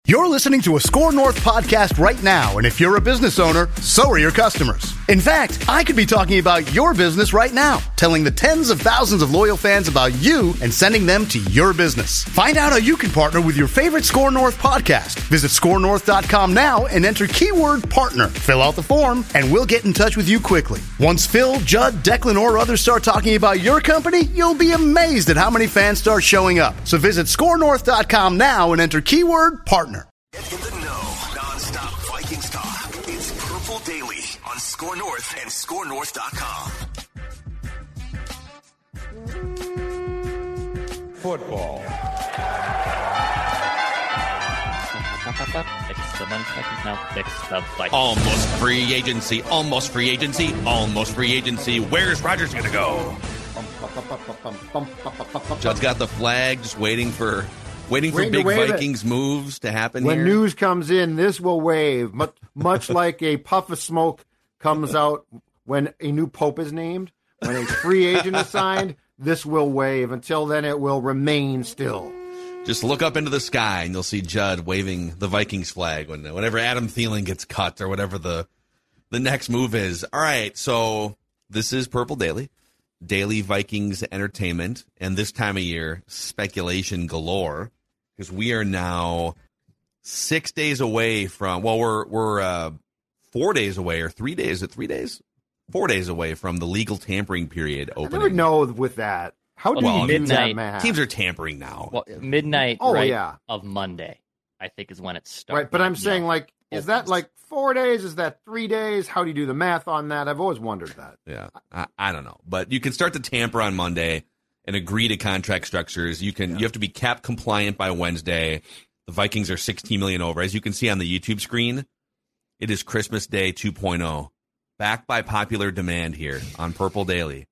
You're listening to a Score North podcast right now, and if you're a business owner, so are your customers. In fact, I could be talking about your business right now, telling the tens of thousands of loyal fans about you and sending them to your business. Find out how you can partner with your favorite Score North podcast. Visit scorenorth.com now and enter keyword partner. Fill out the form, and we'll get in touch with you quickly. Once Phil, Judd, Declan, or others start talking about your company, you'll be amazed at how many fans start showing up. So visit scorenorth.com now and enter keyword partner. Get in the know, non-stop Vikings talk. It's Purple Daily on Score North and scorenorth.com. Football. Almost free agency, almost free agency, almost free agency. Where's Rodgers going to go? Judd's got the flag, just waiting for big Vikings moves to happen when here. When news comes in, this will wave, much like a puff of smoke comes out when a new pope is named. When a free agent is signed, this will wave. Until then, it will remain still. Just look up into the sky, and you'll see Judd waving the Vikings flag whenever Adam Thielen gets cut or whatever the next move is. All right, so this is Purple Daily. Daily Vikings entertainment, and this time of year, speculation galore, because we are now 6 days away from, we're 4 days away, or 3 days, 4 days away from the legal tampering period opening. I never know with that. How do you do that math? Teams are tampering now. Well, midnight of Monday, I think, is when it starts. Right, but I'm saying, is that 4 days? Is that 3 days? How do you do the math on that? I've always wondered that. Yeah, I don't know. But you can start to tamper on Monday and agree to contract structures. You have to be cap compliant by Wednesday. The Vikings are $16 million over. As you can see on the YouTube screen, it is Christmas Day 2.0. Back by popular demand here on Purple Daily.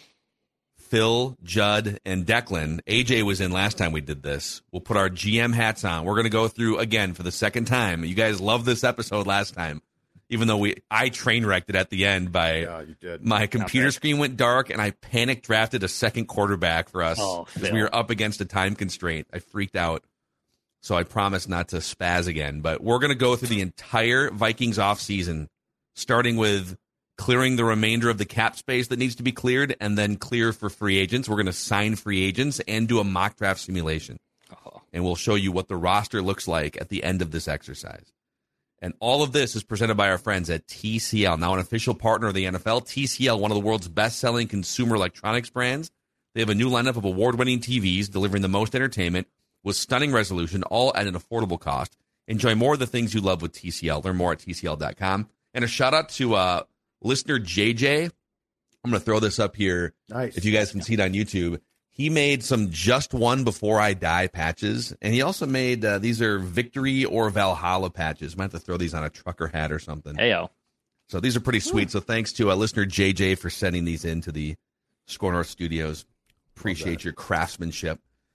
Phil, Judd, and Declan. AJ was in last time we did this. We'll put our GM hats on. We're going to go through, again, for the second time. You guys loved this episode last time, even though I train wrecked it at the end by my computer screen went dark, and I panic drafted a second quarterback for us because we were up against a time constraint. I freaked out, so I promised not to spaz again. But we're going to go through the entire Vikings offseason, starting with clearing the remainder of the cap space that needs to be cleared, and then clear for free agents. We're going to sign free agents and do a mock draft simulation. And we'll show you what the roster looks like at the end of this exercise. And all of this is presented by our friends at TCL, now an official partner of the NFL. TCL, one of the world's best-selling consumer electronics brands. They have a new lineup of award-winning TVs delivering the most entertainment with stunning resolution, all at an affordable cost. Enjoy more of the things you love with TCL. Learn more at TCL.com. And a shout-out to listener JJ, I'm going to throw this up here. Nice. If you guys can see it on YouTube. He made some Just One Before I Die patches, and he also made, these are Victory or Valhalla patches. Might have to throw these on a trucker hat or something. Heyo. So these are pretty sweet. So thanks to listener JJ for sending these into the Score North studios. Appreciate your craftsmanship.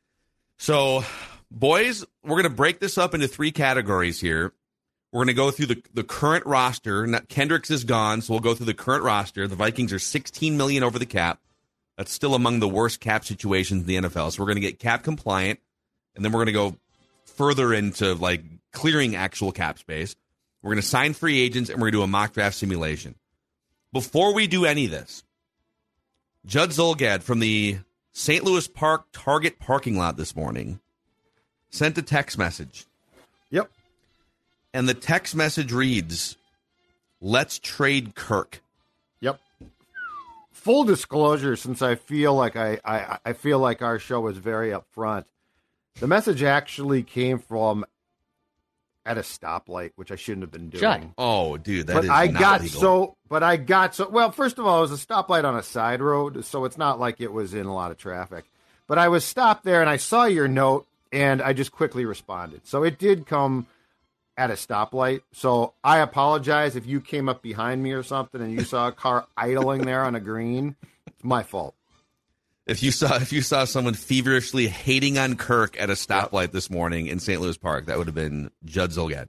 So, boys, we're going to break this up into three categories here. We're going to go through the current roster. Kendricks is gone, so we'll go through the current roster. The Vikings are $16 million over the cap. That's still among the worst cap situations in the NFL. So we're going to get cap compliant, and then we're going to go further into clearing actual cap space. We're going to sign free agents, and we're going to do a mock draft simulation. Before we do any of this, Judd Zulgad from the St. Louis Park Target parking lot this morning sent a text message. Yep. And the text message reads, "Let's trade Kirk." Yep. Full disclosure, since I feel like I feel like our show is very upfront, the message actually came from at a stoplight, which I shouldn't have been doing. Judd. Oh, dude, But I got so. Well, first of all, it was a stoplight on a side road, so it's not like it was in a lot of traffic. But I was stopped there, and I saw your note, and I just quickly responded. So it did come at a stoplight. So I apologize if you came up behind me or something and you saw a car idling there on a green. It's my fault. If you saw someone feverishly hating on Kirk at a stoplight this morning in St. Louis Park, that would have been Judd Zulgad.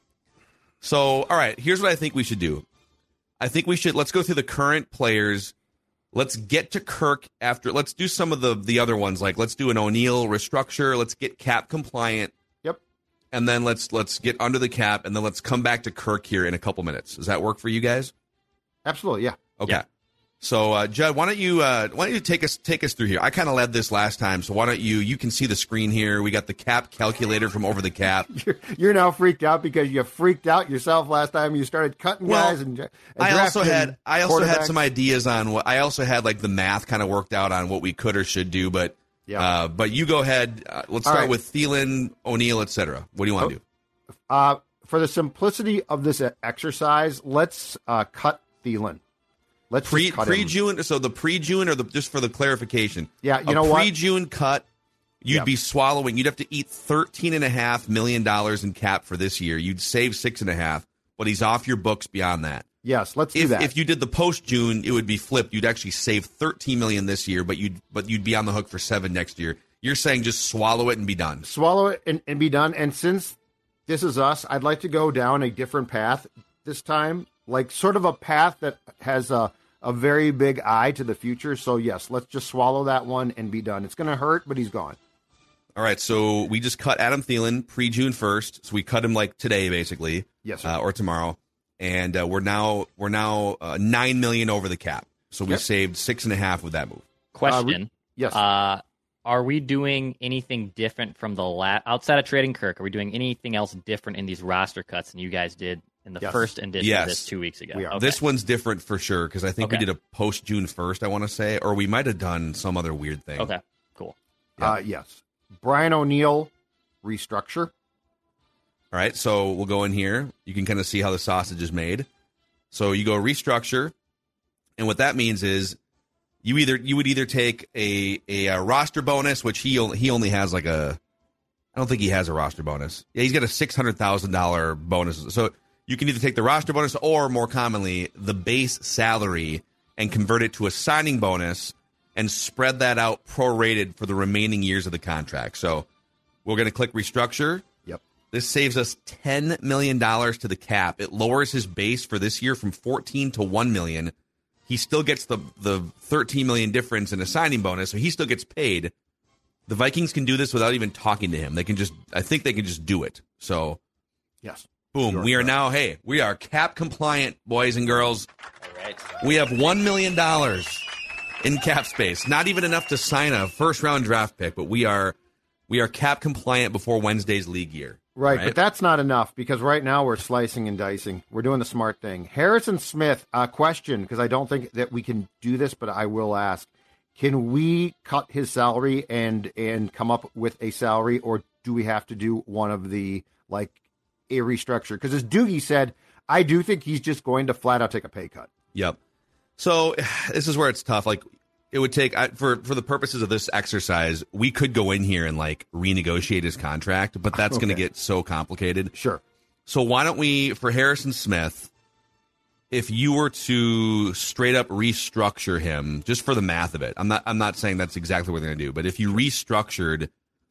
So, all right, here's what I think we should do. Let's go through the current players. Let's get to Kirk after. Let's do some of the other ones. Let's do an O'Neal restructure. Let's get cap compliant. Yep. and then let's get under the cap, and then let's come back to Kirk here in a couple minutes. Does that work for you guys? Absolutely, yeah. Okay. Yeah. So, Judd, why don't you take us through here? I kind of led this last time, so why don't you can see the screen here. We got the cap calculator from Over the Cap. You're now freaked out because you freaked out yourself last time you started cutting guys and I also had some ideas on what I also had like the math kind of worked out on what we could or should do, but you go ahead. Let's start with Thielen, O'Neal, etc. What do you want to do? For the simplicity of this exercise, let's cut Thielen. Let's pre-June. So the pre-June, or just for the clarification. Yeah, you know what? Pre-June cut, you'd be swallowing. You'd have to eat $13.5 million in cap for this year. You'd save $6.5, but he's off your books beyond that. Yes, let's do that. If you did the post-June, it would be flipped. You'd actually save $13 million this year, but you'd be on the hook for $7 next year. You're saying just swallow it and be done. Swallow it and be done. And since this is us, I'd like to go down a different path this time, like sort of a path that has a very big eye to the future. So, yes, let's just swallow that one and be done. It's going to hurt, but he's gone. All right, so we just cut Adam Thielen pre-June 1st. So we cut him like today, basically. Yes, sir. Or tomorrow. And we're now $9 million over the cap. So we saved $6.5 with that move. Question. Yes. Are we doing anything different from the outside of trading Kirk? Are we doing anything else different in these roster cuts than you guys did in the first edition of this 2 weeks ago? We are. Okay. This one's different for sure because I think we did a post June 1st, I want to say, or we might have done some other weird thing. Okay, cool. Yes. Brian O'Neill restructure. All right, so we'll go in here. You can kind of see how the sausage is made. So you go restructure, and what that means is you would either take a roster bonus, which he only has like I don't think he has a roster bonus. Yeah, he's got a $600,000 bonus. So you can either take the roster bonus or, more commonly, the base salary and convert it to a signing bonus and spread that out prorated for the remaining years of the contract. So we're going to click restructure. Yep. This saves us $10 million to the cap. It lowers his base for this year from 14 to 1 million. He still gets the $13 million difference in a signing bonus, so he still gets paid. The Vikings can do this without even talking to him. I think they can just do it. So, yes. Boom. Sure, we are now, we are cap compliant, boys and girls. All right. We have $1 million in cap space. Not even enough to sign a first-round draft pick, but we are cap compliant before Wednesday's league year. Right, but that's not enough because right now we're slicing and dicing. We're doing the smart thing. Harrison Smith, question, because I don't think that we can do this, but I will ask. Can we cut his salary and come up with a salary, or do we have to do one of the, like, a restructure? Because as Doogie said, I do think he's just going to flat out take a pay cut. Yep. So this is where it's tough. Like, it would take, for the purposes of this exercise, we could go in here and like renegotiate his contract, but that's going to get so complicated. Sure. So why don't we, for Harrison Smith, if you were to straight up restructure him, just for the math of it, I'm not saying that's exactly what they're going to do, but if you restructured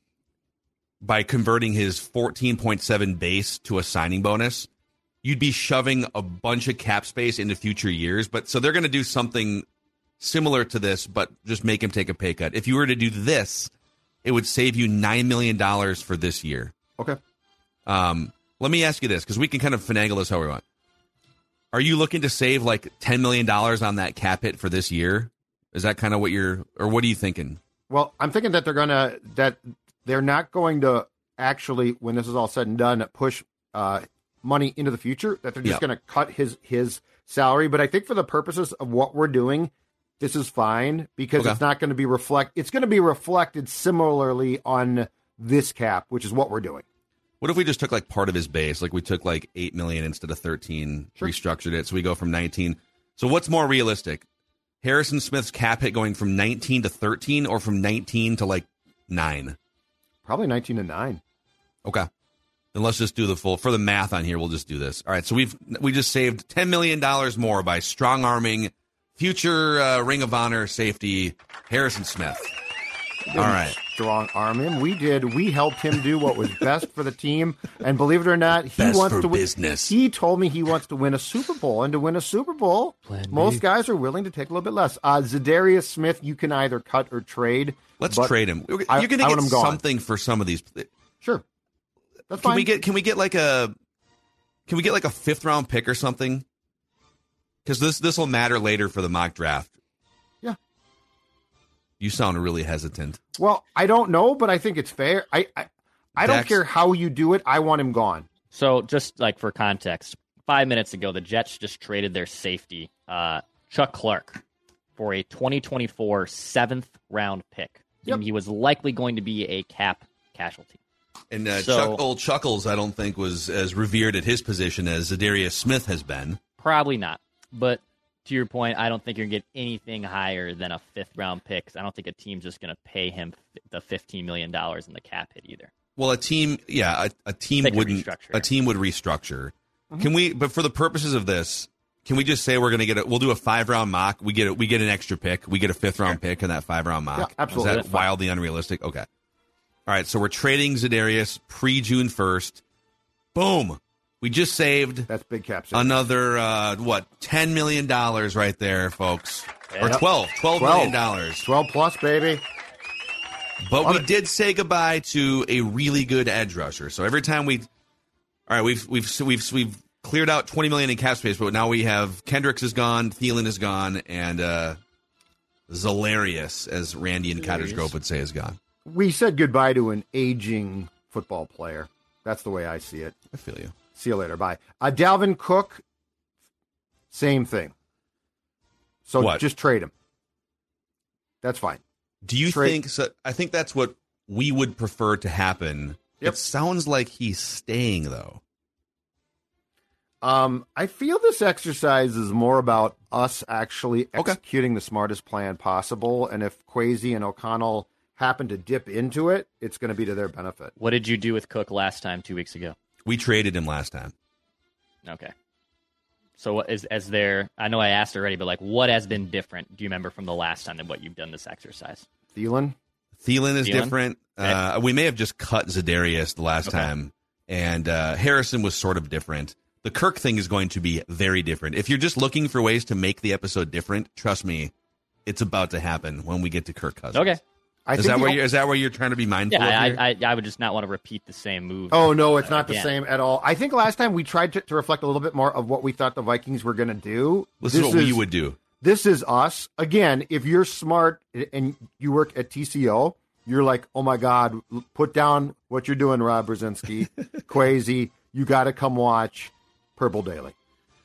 by converting his 14.7 base to a signing bonus, you'd be shoving a bunch of cap space into future years. But so they're going to do something similar to this, but just make him take a pay cut. If you were to do this, it would save you $9 million for this year. Okay. Let me ask you this, because we can kind of finagle this how we want. Are you looking to save like $10 million on that cap hit for this year? Is that kind of what what are you thinking? Well, I'm thinking that they're not going to actually, when this is all said and done, push money into the future, that they're just going to cut his salary. But I think for the purposes of what we're doing, this is fine because it's not going to be it's going to be reflected similarly on this cap, which is what we're doing. What if we just took like part of his base? Like we took like 8 million instead of 13, restructured it. So we go from 19. So what's more realistic? Harrison Smith's cap hit going from 19 to 13 or from 19 to like 9? Probably 19 to 9. Okay. Then let's just do the full, for the math on here, we'll just do this. All right. So we just saved $10 million more by strong arming future Ring of Honor safety Harrison Smith. All right. Strong arm him. We did. We helped him do what was best for the team. And believe it or not, he wants to win. Business. He told me he wants to win a Super Bowl. And to win a Super Bowl, most guys are willing to take a little bit less. Zadarius Smith, you can either cut or trade. Let's trade him. You're going to get something for some of these. Sure. That's fine. Can we get like a 5th round pick or something? Because this will matter later for the mock draft. Yeah. You sound really hesitant. Well, I don't know, but I think it's fair. I don't care how you do it. I want him gone. So just like for context, 5 minutes ago, the Jets just traded their safety, Chuck Clark, for a 2024 7th round pick. Yep. And he was likely going to be a cap casualty. And old Chuckles, I don't think, was as revered at his position as Zadarius Smith has been. Probably not. But to your point, I don't think you're going to get anything higher than a 5th round pick. A don't think a team's just going to pay him the $15 million in the cap hit either. Well, a team would restructure. Mm-hmm. Can we? But for the purposes of this, can we just say we'll do a 5-round mock? We get an extra pick. We get a 5th round pick in that 5-round mock. Yeah, absolutely. Is that wildly unrealistic? Okay. All right. So we're trading Zadarius pre-June 1st. Boom. We just saved. That's big cap savings. Another $10 million right there, folks, or $12 million. 12 plus, baby. But we did say goodbye to a really good edge rusher. So every time we've cleared out $20 million in cap space, but now we have Kendricks is gone, Thielen is gone, and Zalarius, as Randy and Cottage Grove would say, is gone. We said goodbye to an aging football player. That's the way I see it. I feel you. See you later. Bye. Dalvin Cook, same thing. So just trade him. That's fine. Do you think so? I think that's what we would prefer to happen. Yep. It sounds like he's staying, though. I feel this exercise is more about us actually executing the smartest plan possible. And if Kwesi and O'Connell happen to dip into it, it's going to be to their benefit. What did you do with Cook last time, 2 weeks ago? We traded him last time. Okay. So what is there? I know I asked already, but what has been different? Do you remember from the last time than what you've done this exercise? Thielen is different. Okay. We may have just cut Zadarius the last time, and Harrison was sort of different. The Kirk thing is going to be very different. If you're just looking for ways to make the episode different, trust me, it's about to happen when we get to Kirk Cousins. Okay. Is that where you're trying to be mindful of here? I would just not want to repeat the same move. Oh, no, it's not the same at all. I think last time we tried to reflect a little bit more of what we thought the Vikings were going to do. This is what we would do. This is us. Again, if you're smart and you work at TCO, you're like, oh, my God, put down what you're doing, Rob Brzezinski, Kwesi. You got to come watch Purple Daily.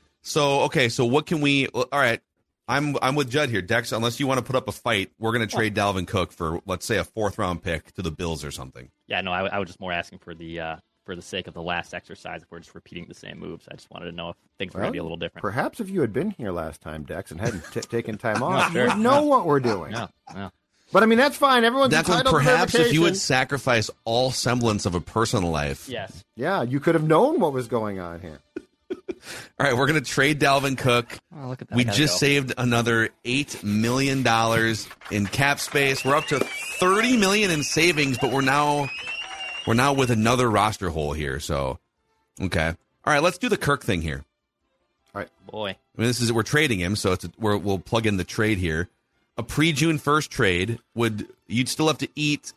So what can we – all right. I'm with Judd here. Dex, unless you want to put up a fight, we're going to trade Dalvin Cook for, let's say, a 4th-round pick to the Bills or something. Yeah, no, I was just more asking for the sake of the last exercise if we're just repeating the same moves. I just wanted to know if things were going to be a little different. Perhaps if you had been here last time, Dex, and hadn't taken time off, you would know what we're doing. No. But, I mean, that's fine. Everyone's entitled to perhaps if you would sacrifice all semblance of a personal life. Yes. Yeah, you could have known what was going on here. All right, we're going to trade Dalvin Cook. Oh, look at that. We just saved another $8 million in cap space. We're up to $30 million in savings, but we're now with another roster hole here. So, okay. All right, let's do the Kirk thing here. All right, boy. I mean, we're trading him, so we'll plug in the trade here. A pre-June 1st trade you'd still have to eat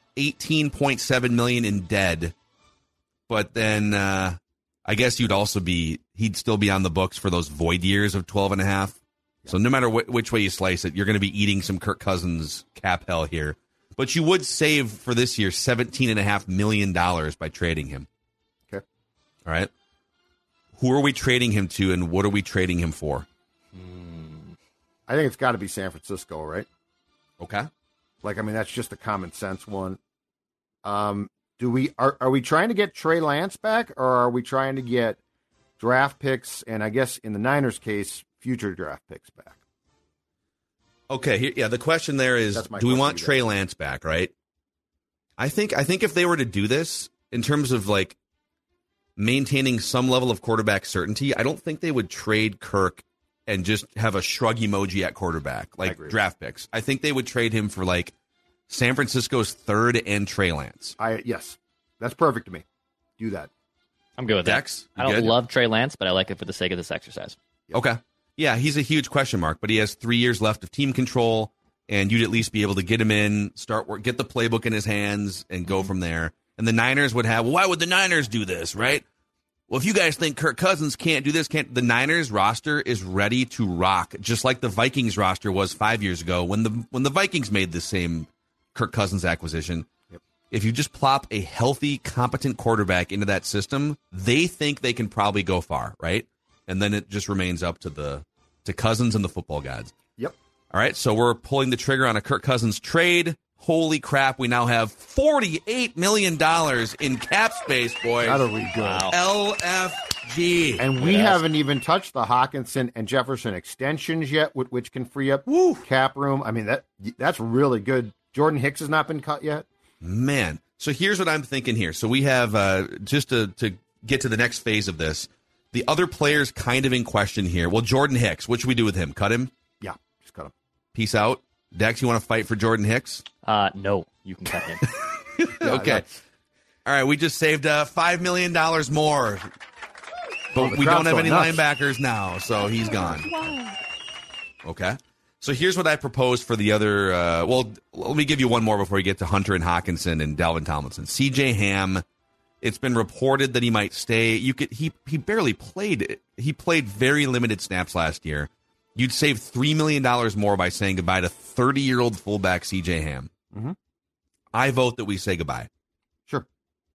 $18.7 million in dead, but then I guess he'd still be on the books for those void years of 12.5. Yeah. So no matter which way you slice it, you're going to be eating some Kirk Cousins cap hell here. But you would save for this year $17.5 million by trading him. Okay. All right. Who are we trading him to, and what are we trading him for? I think it's got to be San Francisco, right? Okay. That's just a common sense one. Are we trying to get Trey Lance back, or are we trying to get draft picks, and I guess in the Niners' case, future draft picks back? Okay, the question there is, do we want Trey Lance back, right? I think if they were to do this, in terms of maintaining some level of quarterback certainty, I don't think they would trade Kirk and just have a shrug emoji at quarterback, draft picks. I think they would trade him for, San Francisco's 3rd and Trey Lance. Yes, that's perfect to me. Do that. I'm good with Dex, that. I don't love Trey Lance, but I like it for the sake of this exercise. Yep. Okay. Yeah, he's a huge question mark, but he has 3 years left of team control, and you'd at least be able to get him in, get the playbook in his hands, and go from there. And the Niners would have, why would the Niners do this, right? Well, if you guys think Kirk Cousins can't do this, the Niners roster is ready to rock, just like the Vikings roster was 5 years ago when the Vikings made the same Kirk Cousins acquisition. Yep. If you just plop a healthy, competent quarterback into that system, they think they can probably go far, right? And then it just remains up to Cousins and the football gods. Yep. All right, so we're pulling the trigger on a Kirk Cousins trade. Holy crap, we now have $48 million in cap space, boys. That'll be good. Wow. LFG. And we haven't even touched the Hockenson and Jefferson extensions yet, which can free up cap room. I mean, that's really good. Jordan Hicks has not been cut yet. Man. So here's what I'm thinking here. So we have, just to get to the next phase of this, the other players kind of in question here. Well, Jordan Hicks, what should we do with him? Cut him? Yeah, just cut him. Peace out. Dex, you want to fight for Jordan Hicks? No, you can cut him. Okay. All right, we just saved $5 million more. But we don't have any linebackers now, so he's gone. Okay. So here's what I propose for the other. Let me give you one more before we get to Hunter and Hockenson and Dalvin Tomlinson. C.J. Ham, it's been reported that he might stay. He barely played. He played very limited snaps last year. You'd save $3 million more by saying goodbye to 30-year-old fullback C.J. Ham. Mm-hmm. I vote that we say goodbye. Sure.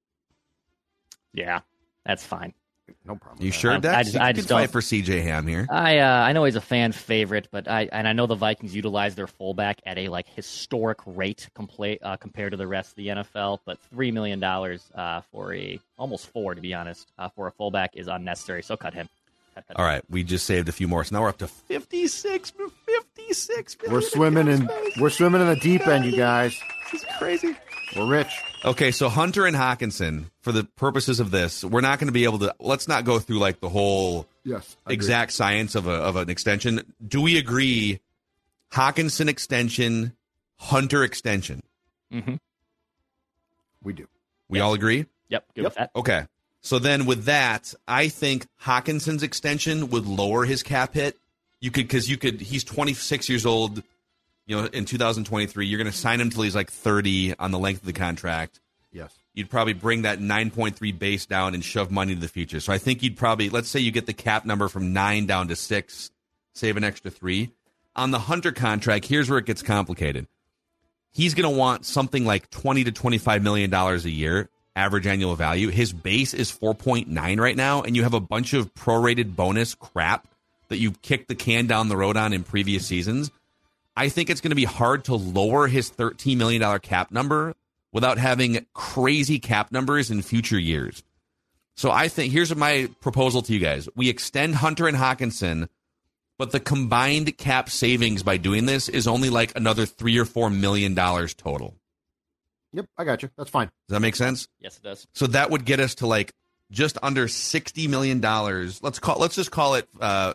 Yeah, that's fine. No problem. You sure, Dex? I just don't fight for C.J. Ham here. I know he's a fan favorite, but I know the Vikings utilize their fullback at a historic rate compared to the rest of the NFL. But $3 million for almost $4 million, to be honest, for a fullback is unnecessary. So cut him. All right, we just saved a few more, so now we're up to 56 million. We're swimming in the deep end, you guys. This is crazy. We're rich. Okay, so Hunter and Hockenson, for the purposes of this, we're not going to be able to. Let's not go through the whole exact science of an extension. Do we agree? Hockenson extension, Hunter extension. Mm-hmm. We do. We all agree. Yep. Good with that. Okay. So then with that, I think Hawkinson's extension would lower his cap hit. He's 26 years old, in 2023. You're going to sign him till he's 30 on the length of the contract. Yes. You'd probably bring that 9.3 base down and shove money to the future. So I think you'd probably, let's say you get the cap number from 9 down to 6, save an extra 3. On the Hunter contract, here's where it gets complicated. He's going to want something like $20 to $25 million a year. Average annual value. His base is 4.9 right now, and you have a bunch of prorated bonus crap that you kicked the can down the road on in previous seasons. I think it's going to be hard to lower his $13 million cap number without having crazy cap numbers in future years. So I think here's my proposal to you guys. We extend Hunter and Hockenson, but the combined cap savings by doing this is only another $3 or $4 million total. Yep, I got you. That's fine. Does that make sense? Yes, it does. So that would get us to just under $60 million. Let's just call it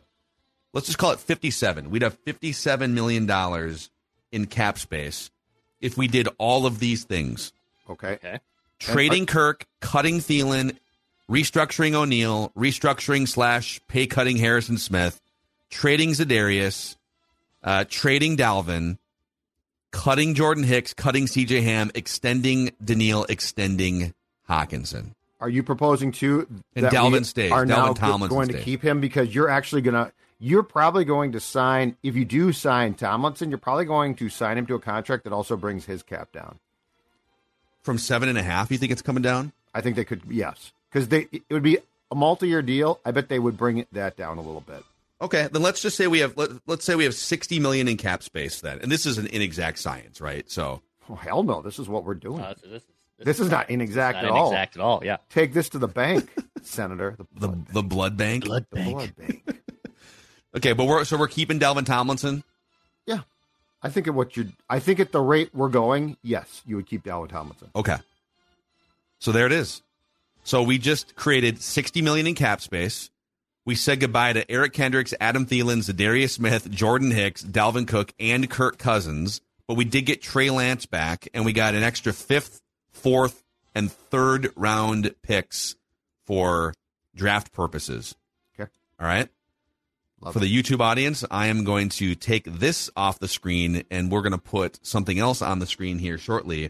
57. We'd have $57 million in cap space if we did all of these things. Okay. Trading Kirk, cutting Thielen, restructuring O'Neal, restructuring / pay cutting Harrison Smith, trading Za'Darius, trading Dalvin, cutting Jordan Hicks, cutting C.J. Ham, extending Daniil, extending Hockenson. Are you proposing to and Dalvin stays? Are Dalvin now Tomlinson going stays. To keep him because you're probably going to sign. If you do sign Tomlinson, you're probably going to sign him to a contract that also brings his cap down from 7.5. You think it's coming down? I think they could. Yes, because it would be a multi-year deal. I bet they would bring that down a little bit. Okay, then let's just say we have $60 million in cap space then, and this is an inexact science, right? So, hell no, this is what we're doing. This is not inexact at all. Inexact at all. Yeah. Take this to the bank, Senator. The blood bank. Blood bank. Okay, but we're keeping Dalvin Tomlinson. Yeah, I think at the rate we're going, yes, you would keep Dalvin Tomlinson. Okay, so there it is. So we just created $60 million in cap space. We said goodbye to Eric Kendricks, Adam Thielen, Za'Darius Smith, Jordan Hicks, Dalvin Cook, and Kirk Cousins. But we did get Trey Lance back, and we got an extra 5th, 4th, and 3rd round picks for draft purposes. Okay. All right? For the YouTube audience, I am going to take this off the screen, and we're going to put something else on the screen here shortly.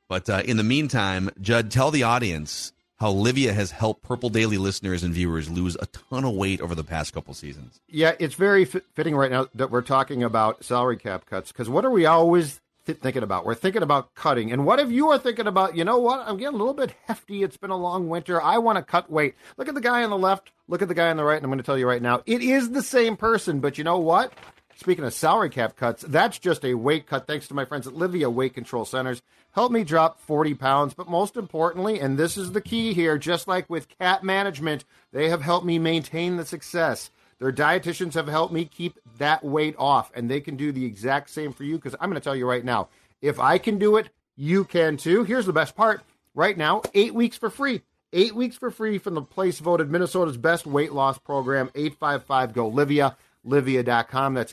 But in the meantime, Judd, tell the audience how Livia has helped Purple Daily listeners and viewers lose a ton of weight over the past couple seasons. Yeah, it's very fitting right now that we're talking about salary cap cuts, because what are we always thinking about? We're thinking about cutting. And what if you are thinking about, you know what, I'm getting a little bit hefty. It's been a long winter. I want to cut weight. Look at the guy on the left. Look at the guy on the right. And I'm going to tell you right now, it is the same person. But you know what? Speaking of salary cap cuts, that's just a weight cut thanks to my friends at Livia Weight Control Centers. Help me drop 40 pounds, but most importantly, and this is the key here, just like with cap management, they have helped me maintain the success. Their dietitians have helped me keep that weight off, and they can do the exact same for you, because I'm going to tell you right now, if I can do it, you can too. Here's the best part. Right now, 8 weeks for free. 8 weeks for free from the place voted Minnesota's best weight loss program, 855-GO-LIVIA. Livia.com. That's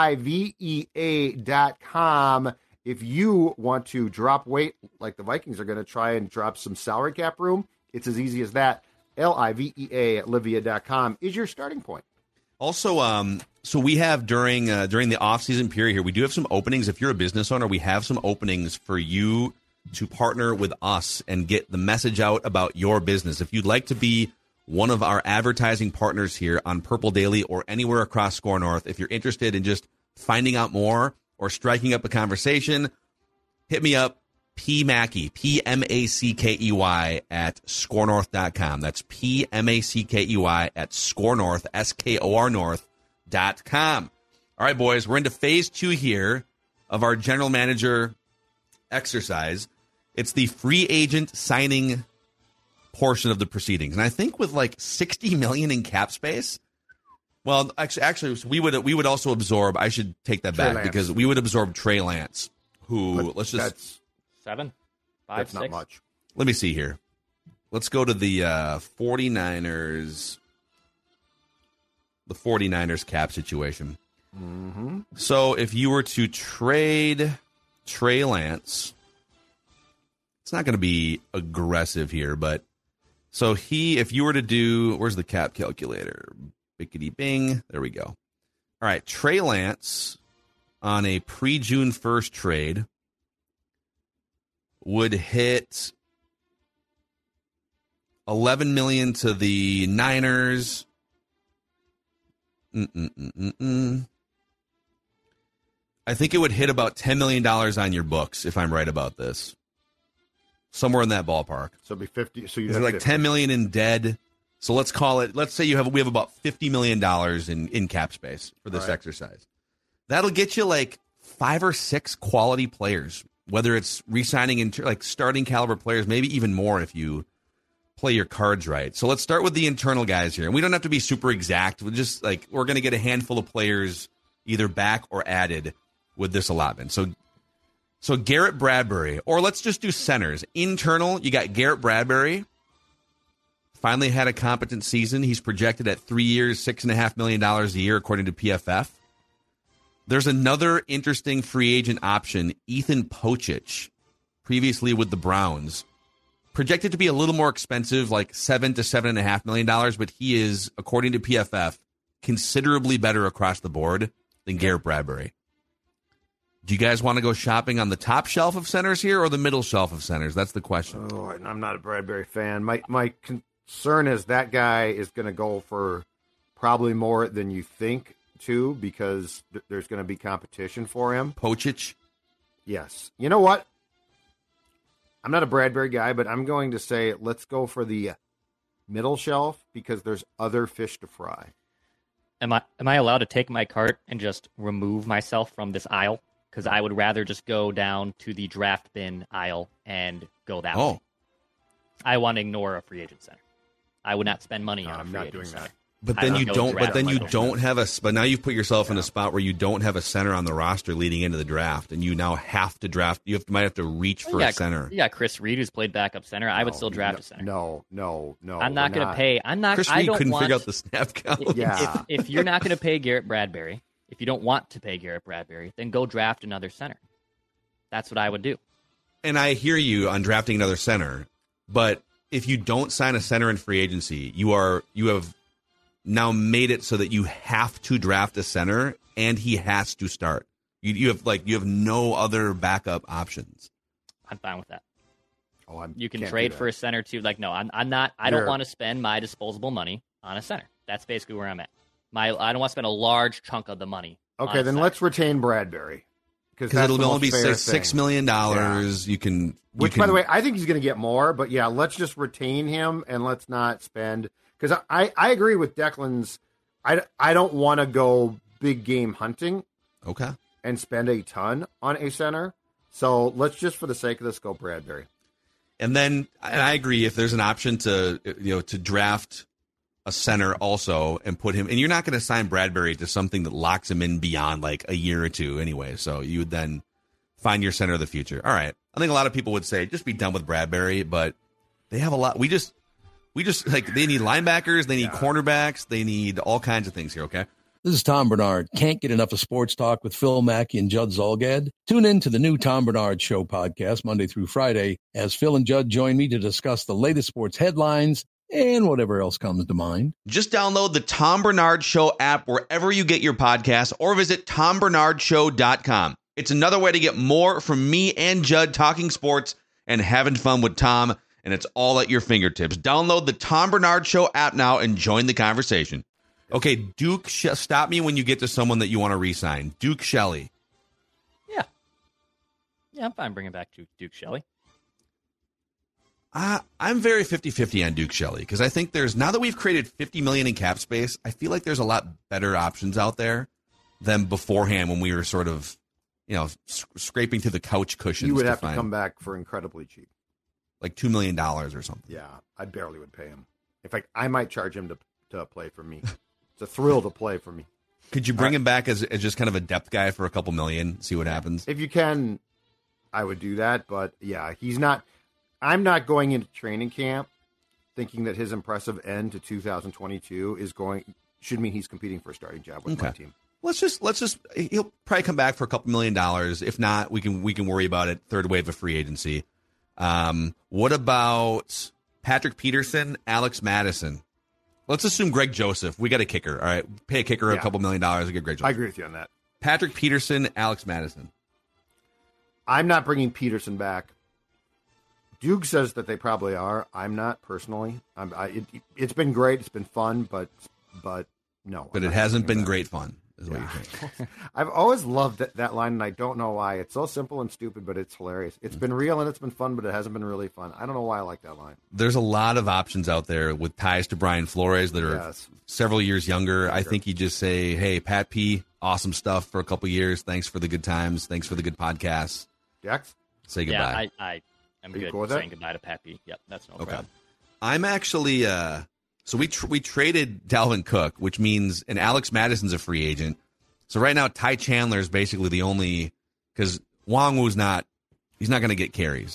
LIVEA.com. If you want to drop weight like the Vikings are going to try and drop some salary cap room, it's as easy as that. LIVEA at Livia.com is your starting point. Also, so we have during the off-season period here, we do have some openings. If you're a business owner, we have some openings for you to partner with us and get the message out about your business. If you'd like to be one of our advertising partners here on Purple Daily or anywhere across Score North, if you're interested in just finding out more or striking up a conversation, hit me up, P. Mackey, P-M-A-C-K-E-Y at scorenorth.com. That's P-M-A-C-K-E-Y at scorenorth, S-K-O-R North.com. All right, boys, we're into phase 2 here of our general manager exercise. It's the free agent signing portion of the proceedings. And I think with like $60 million in cap space, well, actually, we would also absorb, I should take that back, because we would absorb Trey Lance, who, let's just... That's 7? 5, that's 6? not much. Let me see here. Let's go to the 49ers. The 49ers cap situation. Mm-hmm. So if you were to trade Trey Lance, it's not going to be aggressive here, but so if you were to do, where's the cap calculator? Bickety bing. There we go. All right. Trey Lance on a pre-June 1st trade would hit $11 million to the Niners. I think it would hit about $10 million on your books, if I'm right about this. Somewhere in that ballpark. So it'd be 50. So you'd have like 10 million in dead. So let's call it, let's say we have about $50 million in cap space for this exercise. That'll get you like 5 or 6 quality players, whether it's re-signing like starting caliber players, maybe even more if you play your cards right. So let's start with the internal guys here. And we don't have to be super exact. We're just like, we're going to get a handful of players either back or added with this allotment. So Garrett Bradbury, or let's just do centers. Internal, you got Garrett Bradbury. Finally had a competent season. He's projected at 3 years, $6.5 million a year, according to PFF. There's another interesting free agent option, Ethan Pocic, previously with the Browns. Projected to be a little more expensive, like $7 to $7.5 million, but he is, according to PFF, considerably better across the board than Garrett Bradbury. Do you guys want to go shopping on the top shelf of centers here or the middle shelf of centers? That's the question. Oh, I'm not a Bradbury fan. My concern is that guy is going to go for probably more than you think, too, because there's going to be competition for him. Pocic? Yes. You know what? I'm not a Bradbury guy, but I'm going to say let's go for the middle shelf because there's other fish to fry. Am I allowed to take my cart and just remove myself from this aisle? Because I would rather just go down to the draft bin aisle and go that way. I want to ignore a free agent center. I would not spend money on a free agent center. But then you don't. But then you don't have a. But now you've put yourself in a spot where you don't have a center on the roster leading into the draft, and you now have to draft. Might have to reach for a center. Yeah, Chris Reed, who's played backup center. I would still draft a center. No. I'm not going to pay. I'm not. Chris Reed couldn't figure out the snap count. If you're not going to pay Garrett Bradbury, if you don't want to pay Garrett Bradbury, then go draft another center. That's what I would do. And I hear you on drafting another center, but if you don't sign a center in free agency, you have now made it so that you have to draft a center and he has to start. You have no other backup options. I'm fine with that. You can can't trade do for that. a center too. Like, no, I'm not. I don't want to spend my disposable money on a center. That's basically where I'm at. I don't want to spend a large chunk of the money. Okay, then let's retain Bradbury Because it'll only be $6 million. You can, by the way, I think he's going to get more. But yeah, let's just retain him and let's not spend. Because I agree with Declan's. I don't want to go big game hunting. Okay. And spend a ton on a center. So let's just, for the sake of this, go Bradbury. And then, and I agree, if there's an option to draft a center also and put him, and you're not going to sign Bradbury to something that locks him in beyond like a year or two anyway. So you would then find your center of the future. All right. I think a lot of people would say just be done with Bradbury, but they have a lot. We just like, they need linebackers, they need cornerbacks, they need all kinds of things here. Okay. This is Tom Bernard. Can't get enough of sports talk with Phil Mackey and Judd Zolgad? Tune in to the new Tom Bernard Show podcast Monday through Friday as Phil and Judd join me to discuss the latest sports headlines and whatever else comes to mind. Just download the Tom Bernard Show app wherever you get your podcasts or visit tombernardshow.com. It's another way to get more from me and Judd talking sports and having fun with Tom, and it's all at your fingertips. Download the Tom Bernard Show app now and join the conversation. Okay, Duke, stop me when you get to someone that you want to re-sign. Duke Shelley. Yeah, I'm fine bringing back Duke Shelley. I'm very 50-50 on Duke Shelley because I think now that we've created $50 million in cap space, I feel like there's a lot better options out there than beforehand when we were sort of, scraping through the couch cushions. You would have to come back for incredibly cheap. Like $2 million or something. Yeah, I barely would pay him. In fact, I might charge him to play for me. It's a thrill to play for me. Could you bring him back as just kind of a depth guy for a couple million, see what happens? If you can, I would do that. But yeah, I'm not going into training camp thinking that his impressive end to 2022 should mean he's competing for a starting job with my team. Let's just he'll probably come back for a couple $1 million. If not, we can worry about it. Third wave of free agency. What about Patrick Peterson, Alex Madison? Let's assume Greg Joseph. We got a kicker. All right. Pay a kicker a couple $1 million and get Greg Joseph. I agree with you on that. Patrick Peterson, Alex Madison. I'm not bringing Peterson back. Duke says that they probably are. I'm not personally. It's been great. It's been fun, but no. But it hasn't been great fun, is what you're saying. I've always loved that line, and I don't know why. It's so simple and stupid, but it's hilarious. It's been real and it's been fun, but it hasn't been really fun. I don't know why I like that line. There's a lot of options out there with ties to Brian Flores that are several years younger. I think you just say, hey, Pat P., awesome stuff for a couple years. Thanks for the good times. Thanks for the good podcasts. Jax? Say goodbye. Yeah, I'm good cool with saying that? goodbye to Pat P. Yep, that's no problem. I'm actually so we traded Dalvin Cook, which means, and Alex Madison's a free agent. So right now, Ty Chandler is basically the only, because Nwangwu's he's not going to get carries.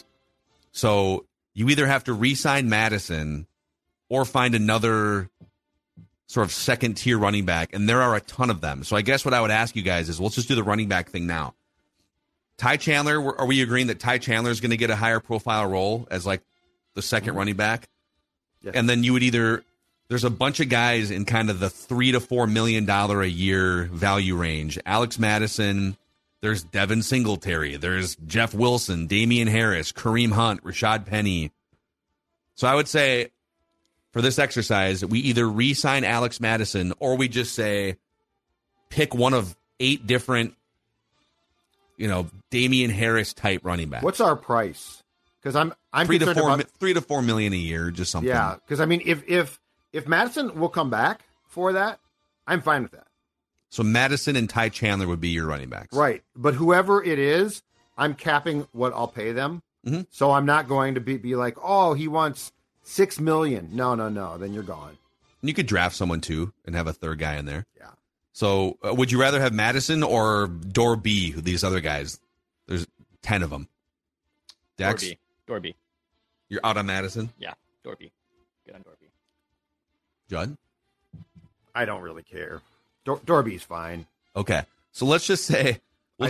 So you either have to re-sign Madison or find another sort of second-tier running back, and there are a ton of them. So I guess what I would ask you guys is, let's just do the running back thing now. Ty Chandler, are we agreeing that Ty Chandler is going to get a higher profile role as like the second running back? Yes. And then you would there's a bunch of guys in kind of the $3 to $4 million a year value range. Alex Madison, there's Devin Singletary, there's Jeff Wilson, Damian Harris, Kareem Hunt, Rashad Penny. So I would say for this exercise, we either re-sign Alex Madison or we just say pick one of 8 different, Damian Harris type running backs. What's our price? Because I'm 3 to 4 million a year, just something. Yeah, because I mean, if Madison will come back for that, I'm fine with that. So Madison and Ty Chandler would be your running backs, right? But whoever it is, I'm capping what I'll pay them. Mm-hmm. So I'm not going to be like, oh, he wants $6 million. No. Then you're gone. And you could draft someone too and have a third guy in there. Yeah. So would you rather have Madison or Dorby? These other guys, there's 10 of them. Dex? Dorby. You're out on Madison? Yeah, Dorby. Good on Dorby. Judd? I don't really care. Dorby's fine. Okay. So let's just say, a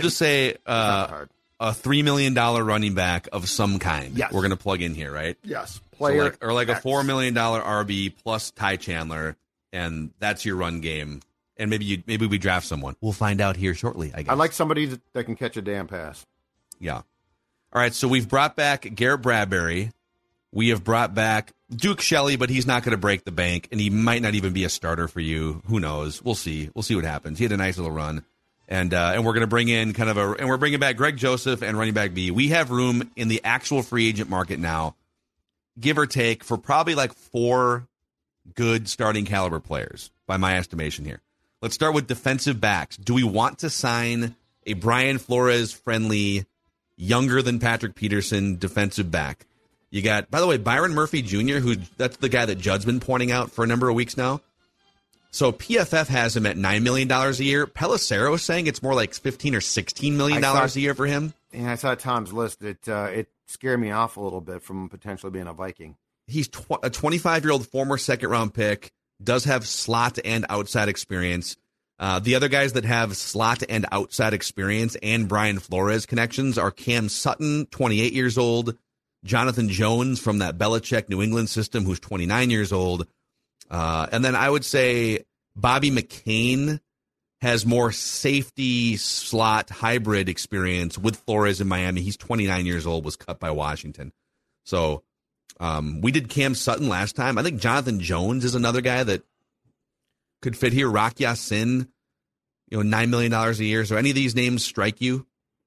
$3 million running back of some kind. Yes. We're going to plug in here, right? Yes. Player. So like a $4 million RB plus Ty Chandler, and that's your run game. And maybe we draft someone. We'll find out here shortly, I guess. I like somebody that can catch a damn pass. Yeah. All right, so we've brought back Garrett Bradbury. We have brought back Duke Shelley, but he's not going to break the bank, and he might not even be a starter for you. Who knows? We'll see. We'll see what happens. He had a nice little run, and we're going to bring in and we're bringing back Greg Joseph and running back B. We have room in the actual free agent market now, give or take, for probably like 4 good starting caliber players by my estimation here. Let's start with defensive backs. Do we want to sign a Brian Flores friendly, younger than Patrick Peterson defensive back? You got, by the way, Byron Murphy Jr., that's the guy that Judd's been pointing out for a number of weeks now. So PFF has him at $9 million a year. Pelissero is saying it's more like $15 or $16 million a year for him. And I saw Tom's list. It scared me off a little bit from potentially being a Viking. He's a 25-year-old former second-round pick, does have slot and outside experience. The other guys that have slot and outside experience and Brian Flores connections are Cam Sutton, 28 years old, Jonathan Jones from that Belichick New England system, who's 29 years old. And then I would say Bobby McCain has more safety slot hybrid experience with Flores in Miami. He's 29 years old, was cut by Washington. So we did Cam Sutton last time. I think Jonathan Jones is another guy that could fit here. Rock Ya-Sin, $9 million a year. So any of these names strike you?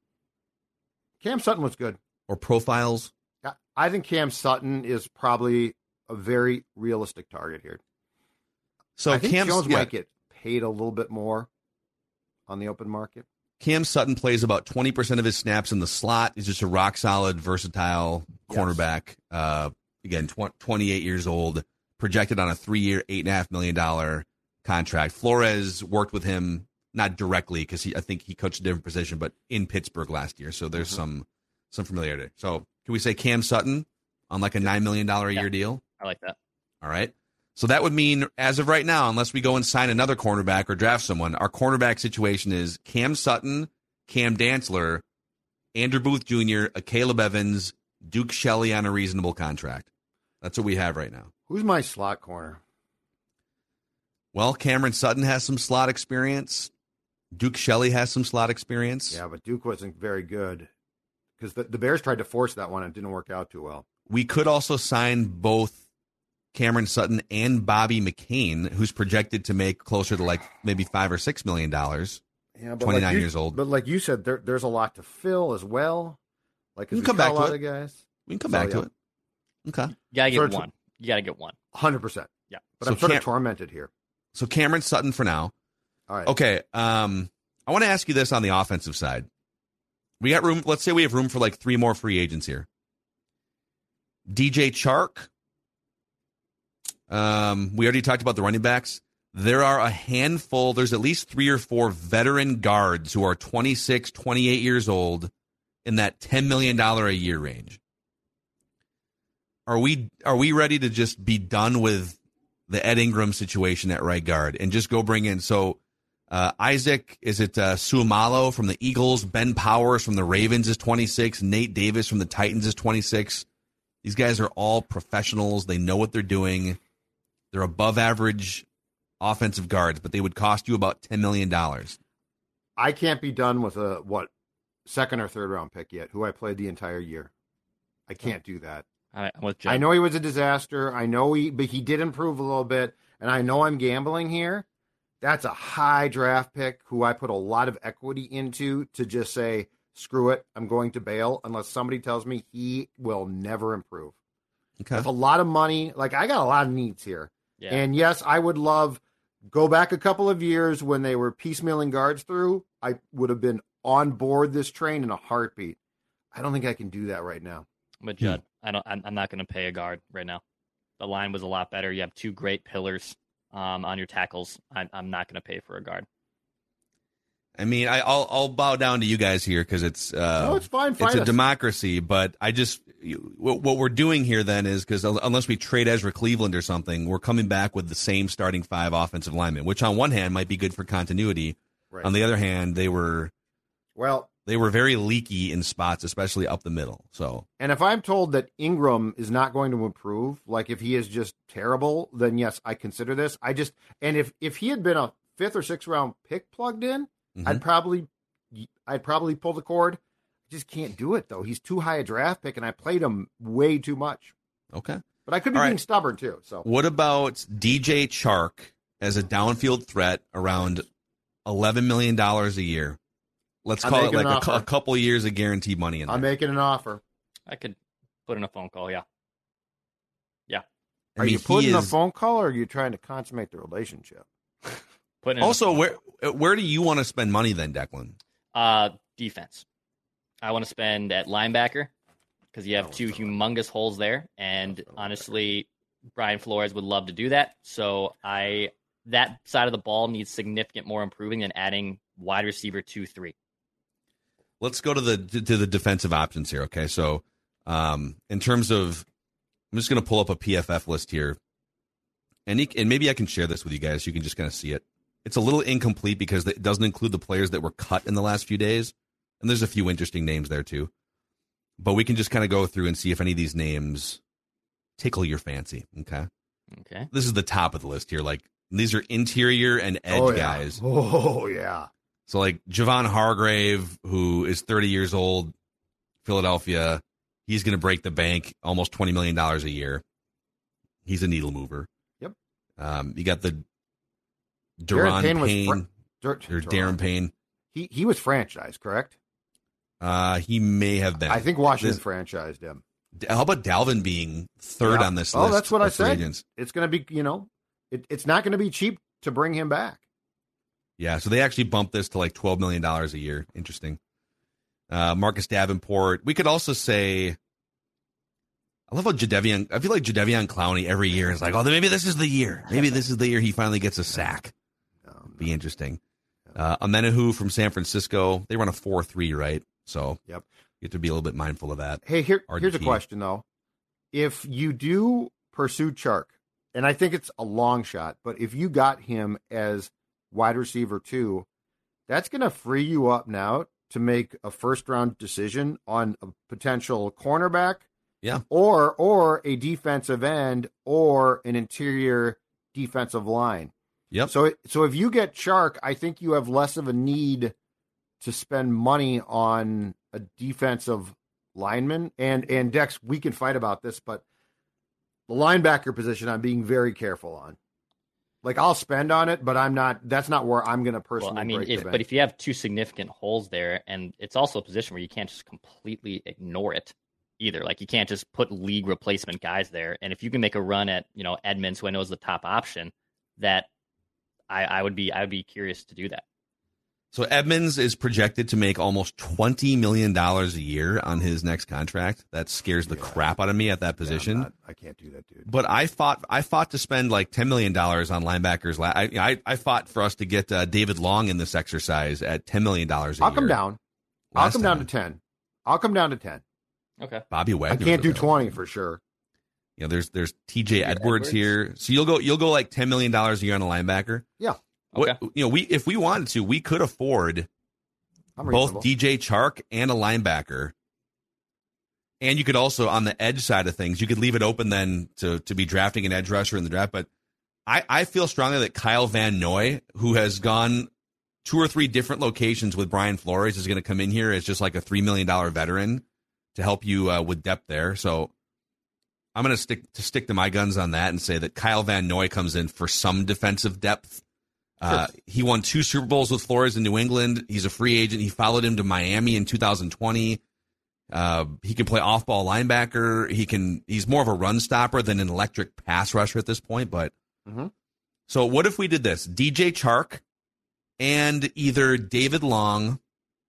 Cam Sutton was good. Or profiles? I think Cam Sutton is probably a very realistic target here. So I think Jones might get paid a little bit more on the open market. Cam Sutton plays about 20% of his snaps in the slot. He's just a rock-solid, versatile cornerback. Again, 28 years old, projected on a 3-year, $8.5 million contract. Flores worked with him, not directly, because I think he coached a different position, but in Pittsburgh last year. So there's some familiarity. So can we say Cam Sutton on like a $9 million a year deal? I like that. All right. So that would mean, as of right now, unless we go and sign another cornerback or draft someone, our cornerback situation is Cam Sutton, Cam Dantzler, Andrew Booth Jr., Caleb Evans, Duke Shelley on a reasonable contract. That's what we have right now. Who's my slot corner? Well, Cameron Sutton has some slot experience. Duke Shelley has some slot experience. Yeah, but Duke wasn't very good because the Bears tried to force that one and it didn't work out too well. We could also sign both Cameron Sutton and Bobby McCain, who's projected to make closer to like maybe $5 or $6 million. Yeah, but 29 years old. But like you said, there's a lot to fill as well. Like, we can come back to it. Guys. We can come back to it. Okay. You gotta get one. You gotta get one. 100%. Yeah. But I'm sort of tormented here. So Cameron Sutton for now. All right. Okay. I want to ask you this on the offensive side. We got room. Let's say we have room for like 3 more free agents here. DJ Chark. We already talked about the running backs. There are a handful. There's at least 3 or 4 veteran guards who are 26, 28 years old in that $10 million a year range. Are we ready to just be done with the Ed Ingram situation at right guard and just go bring in? So Isaac, Suamalo from the Eagles, Ben Powers from the Ravens is 26, Nate Davis from the Titans is 26. These guys are all professionals. They know what they're doing. They're above average offensive guards, but they would cost you about $10 million. I can't be done with a, second or third round pick yet, who I played the entire year. I can't do that. I'm with Jim. I know he was a disaster. But he did improve a little bit, and I know I'm gambling here. That's a high draft pick who I put a lot of equity into to just say, screw it, I'm going to bail unless somebody tells me he will never improve. Okay. With a lot of money, like I got a lot of needs here. Yeah. And yes, I would love go back a couple of years when they were piecemealing guards through. I would have been on board this train in a heartbeat. I don't think I can do that right now. But Judd, I'm not going to pay a guard right now. The line was a lot better. You have 2 great pillars on your tackles. I'm not going to pay for a guard. I mean, I'll bow down to you guys here because it's no, it's fine. It's a democracy, but what we're doing here then is because unless we trade Ezra Cleveland or something, we're coming back with the same starting 5 offensive linemen, which on one hand might be good for continuity. Right. On the other hand, they were very leaky in spots, especially up the middle. So, and if I'm told that Ingram is not going to improve, like if he is just terrible, then yes, I consider this. And if he had been a 5th or 6th round pick plugged in, mm-hmm. I'd probably pull the cord. I just can't do it though. He's too high a draft pick, and I played him way too much. Okay. But I could be All being right. stubborn too. So What about DJ Chark as a downfield threat around $11 million a year? Let's I'm call it making like an a offer. couple of years of guaranteed money in there. I'm making an offer. I could put in a phone call. Yeah. I Are mean, you putting he a is- phone call, or are you trying to consummate the relationship? Put in a Also, phone where do you want to spend money then, Declan? defense. I want to spend at linebacker because you have two humongous holes there, and honestly, Brian Flores would love to do that. So that side of the ball needs significant more improving than adding wide receiver 2-3. Let's go to the defensive options here. Okay, so in terms of, I'm just going to pull up a PFF list here, and maybe I can share this with you guys. You can just kind of see it. It's a little incomplete because it doesn't include the players that were cut in the last few days, and there's a few interesting names there too. But we can just kind of go through and see if any of these names tickle your fancy. Okay. Okay. This is the top of the list here. Like, these are interior and edge guys. Oh, yeah. So, like, Javon Hargrave, who is 30 years old, Philadelphia, he's going to break the bank, almost $20 million a year. He's a needle mover. Yep. You got the Darren Payne, Darren Payne. He was franchised, correct? He may have been. I think Washington franchised him. How about Dalvin being third Yeah. on this list? Oh, that's what I of free said. agents? It's going to be, it's not going to be cheap to bring him back. Yeah, so they actually bumped this to like $12 million a year. Interesting. Marcus Davenport. We could also say, I love how I feel like Jadeveon Clowney every year is like, oh, maybe this is the year. Maybe this is the year he finally gets a sack. Be interesting. Amenahu from San Francisco. They run a 4-3, right? So Yep. you have to be a little bit mindful of that. Hey, here's a RDT. question, though. If you do pursue Chark, and I think it's a long shot, but if you got him as wide receiver 2, that's going to free you up now to make a first-round decision on a potential cornerback, Yeah. or a defensive end, or an interior defensive line. Yep. So if you get Chark, I think you have less of a need to spend money on a defensive lineman. And Dex, we can fight about this, but the linebacker position I'm being very careful on. Like, I'll spend on it, but that's not where I'm going to personally Well, I mean, break the bank. but if you have two significant holes there, and it's also a position where you can't just completely ignore it either. Like, you can't just put league replacement guys there. And if you can make a run at, Edmonds, who I know is the top option, that I would be curious to do that. So Edmonds is projected to make almost $20 million a year on his next contract. That scares the crap out of me at that position. I can't do that, dude. But I fought to spend like $10 million on linebackers. I fought for us to get David Long in this exercise at $10 million a year. I'll come down. I'll Last come down to time. 10. I'll come down to 10. Okay. Bobby I Wagner. can't do 20 for sure. There's TJ Edwards Edwards. here. So you'll go like $10 million a year on a linebacker. Yeah. Okay. If we wanted to, we could afford I'm both reasonable. DJ Chark and a linebacker. And you could also, on the edge side of things, you could leave it open then to be drafting an edge rusher in the draft. But I feel strongly that Kyle Van Noy, who has gone 2 or 3 different locations with Brian Flores, is going to come in here as just like a $3 million veteran to help you with depth there. So I'm going to stick to my guns on that and say that Kyle Van Noy comes in for some defensive depth. He won 2 Super Bowls with Flores in New England. He's a free agent. He followed him to Miami in 2020. He can play off-ball linebacker. He's more of a run stopper than an electric pass rusher at this point. But So what if we did this? DJ Chark and either David Long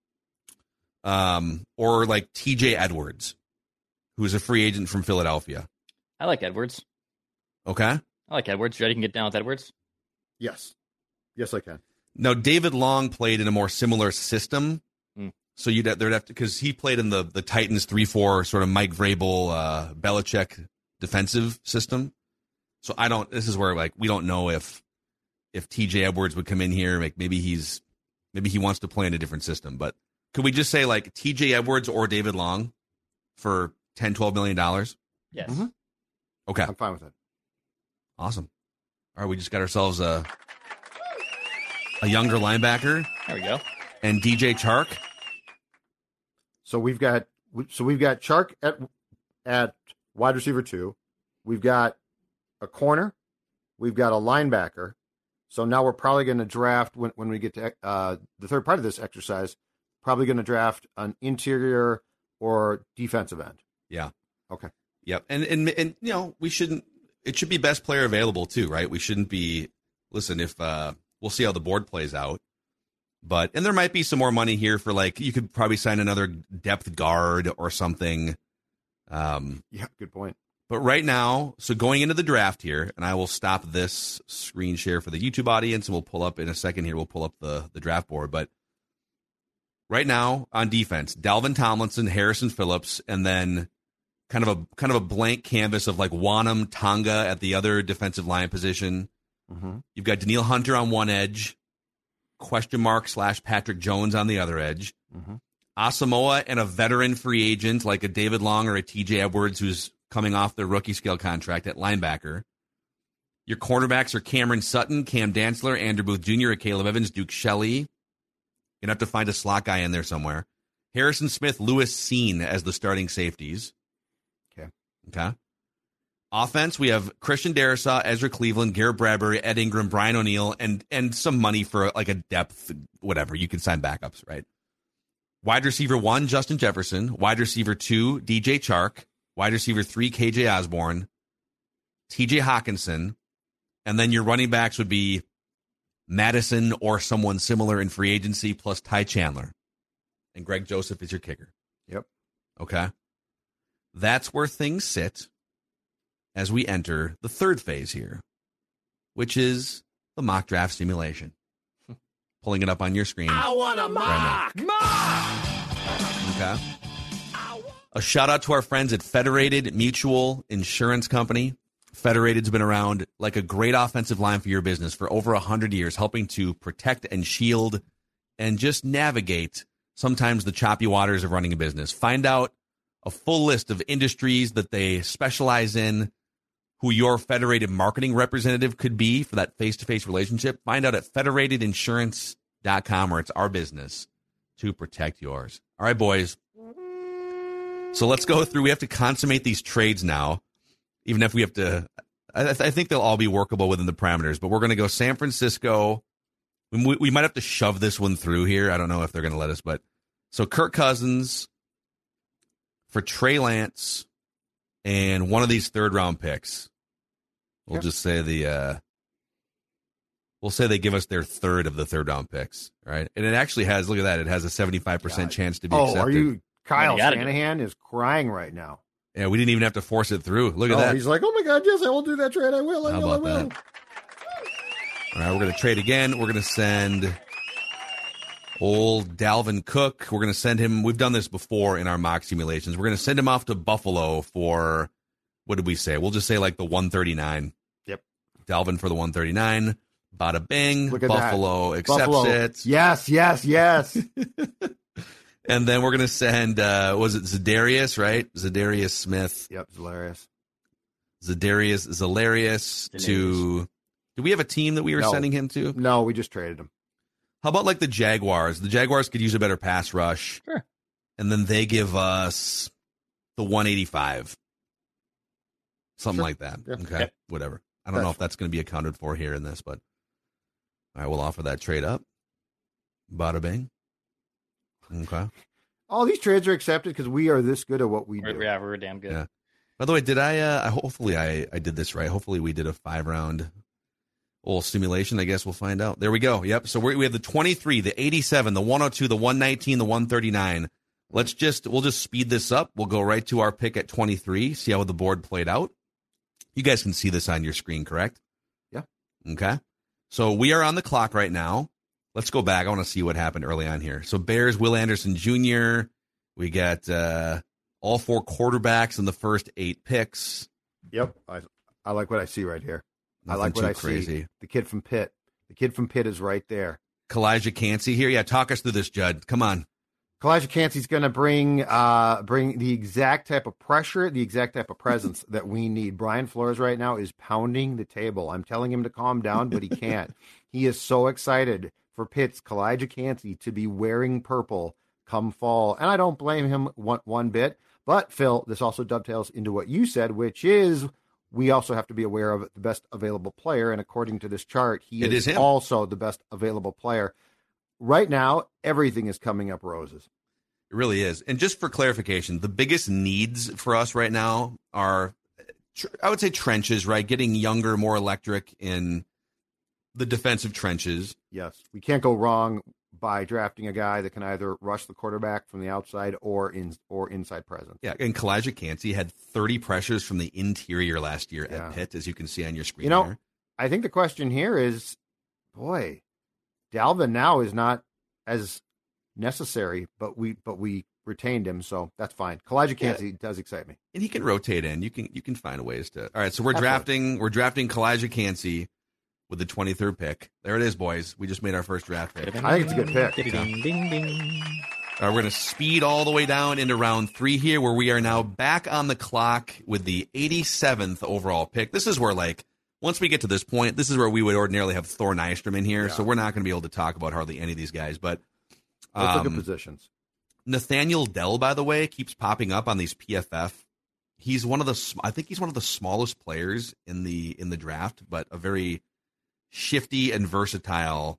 or like TJ Edwards, who's a free agent from Philadelphia. I like Edwards. Okay. I like Edwards. You ready? Can get down with Edwards? Yes. Yes, I can. Now, David Long played in a more similar system. So there'd have to, because he played in the Titans 3-4 sort of Mike Vrabel, Belichick defensive system. So this is where like we don't know if TJ Edwards would come in here, like maybe he wants to play in a different system. But could we just say like TJ Edwards or David Long for $10-12 million? Yes. Mm-hmm. Okay. I'm fine with it. Awesome. All right, we just got ourselves a younger linebacker There we go. and DJ Chark. So we've got Chark at wide receiver 2. we've got a corner, we've got a linebacker. So now we're probably going to draft, when we get to the third part of this exercise, probably going to draft an interior or defensive end. Yeah. Okay. Yep. And you know, it should be best player available too, right? We shouldn't be, listen, if we'll see how the board plays out. And there might be some more money here for, like, you could probably sign another depth guard or something. Yeah, good point. But right now, so going into the draft here, and I will stop this screen share for the YouTube audience, and we'll pull up in a second here, we'll pull up the draft board. But right now on defense, Dalvin Tomlinson, Harrison Phillips, and then kind of a blank canvas of, like, Wanham, Tonga at the other defensive line position. Mm-hmm. You've got Daniil Hunter on one edge, / Patrick Jones on the other edge. Mm-hmm. Asamoah and a veteran free agent like a David Long or a TJ Edwards who's coming off their rookie scale contract at linebacker. Your cornerbacks are Cameron Sutton, Cam Dantzler, Andrew Booth Jr., Caleb Evans, Duke Shelley. You're going to have to find a slot guy in there somewhere. Harrison Smith, Lewis Seen as the starting safeties. Okay. Offense, we have Christian Darrisaw, Ezra Cleveland, Garrett Bradbury, Ed Ingram, Brian O'Neill, and some money for, like, a depth, whatever. You can sign backups, right? Wide receiver 1, Justin Jefferson. Wide receiver 2, DJ Chark. Wide receiver 3, KJ Osborne. TJ Hawkinson. And then your running backs would be Madison or someone similar in free agency, plus Ty Chandler. And Greg Joseph is your kicker. Yep. Okay. That's where things sit as we enter the third phase here, which is the mock draft simulation. Pulling it up on your screen. I want a mock! Okay. A shout out to our friends at Federated Mutual Insurance Company. Federated's been around like a great offensive line for your business for over 100 years, helping to protect and shield and just navigate sometimes the choppy waters of running a business. Find out a full list of industries that they specialize in, who your Federated marketing representative could be for that face-to-face relationship. Find out at federatedinsurance.com, where it's our business to protect yours. All right, boys. So let's go through. We have to consummate these trades now, even if we have to. I think they'll all be workable within the parameters, but we're going to go San Francisco. We might have to shove this one through here. I don't know if they're going to let us, but so Kirk Cousins for Trey Lance and one of these third-round picks. We'll just say we'll say they give us their third of the third-round picks, right? And it actually has, look at that, it has a 75% chance to be accepted. Kyle Shanahan is crying right now. Yeah, we didn't even have to force it through. Look at that. He's like, oh my God, yes, I will do that trade. I will. How about that? All right, we're going to trade again. We're going to send old Dalvin Cook. We're going to send him. We've done this before in our mock simulations. We're going to send him off to Buffalo for, what did we say? We'll just say like the 139. Yep. Dalvin for the 139. Bada bing. Look at Buffalo that. accepts it. Yes, yes, yes. And then we're going to send, was it Za'Darius, right? Za'Darius Smith. Yep, Za'Darius. Za'Darius to, do we have a team that we were sending him to? No, we just traded him. How about like the Jaguars? The Jaguars could use a better pass rush. Sure. And then they give us the 185. Something like that. Yeah. Okay. Whatever. I don't know if that's going to be accounted for here in this, but all right, we'll offer that trade up. Bada bing. Okay. All these trades are accepted because we are this good at what we do. Yeah, we're damn good. Yeah. By the way, did I hopefully I did this right. Hopefully we did a 5-round old simulation. I guess we'll find out. There we go. Yep. So we have the 23, the 87, the 102, the 119, the 139. We'll just speed this up. We'll go right to our pick at 23, see how the board played out. You guys can see this on your screen, correct? Yeah. Okay. So we are on the clock right now. Let's go back. I want to see what happened early on here. So Bears, Will Anderson Jr. We got all 4 quarterbacks in the first 8 picks. Yep. I like what I see right here. Nothing I like what I crazy. see. The kid from Pitt. The kid from Pitt is right there. Kalijah Cansey here. Yeah, talk us through this, Judd. Come on. Kalijah Cansey's going to bring the exact type of pressure, the exact type of presence that we need. Brian Flores right now is pounding the table. I'm telling him to calm down, but he can't. He is so excited for Pitt's Kalijah Cansey to be wearing purple come fall, and I don't blame him one bit. But, Phil, this also dovetails into what you said, which is we also have to be aware of the best available player. And according to this chart, he is him. also the best available player. Right now, everything is coming up roses. It really is. And just for clarification, the biggest needs for us right now are, I would say, trenches, right? Getting younger, more electric in the defensive trenches. Yes. We can't go wrong by drafting a guy that can either rush the quarterback from the outside or inside presence. Yeah, and Kalijah Kancey had 30 pressures from the interior last year at Pitt, as you can see on your screen. There. I think the question here is, boy, Dalvin now is not as necessary, but we retained him, so that's fine. Kalijah Kancey does excite me, and he can rotate in. You can find ways to. All right, so we're drafting Kalijah Kancey with the 23rd pick. There it is, boys. We just made our first draft pick. I think it's a good pick. Ding, ding, ding. All right, we're going to speed all the way down into round 3 here, where we are now back on the clock with the 87th overall pick. This is where, once we get to this point, this is where we would ordinarily have Thor Nystrom in here, so we're not going to be able to talk about hardly any of these guys. But those are good positions. Nathaniel Dell, by the way, keeps popping up on these PFF. He's I think he's one of the smallest players in the draft, but a very shifty and versatile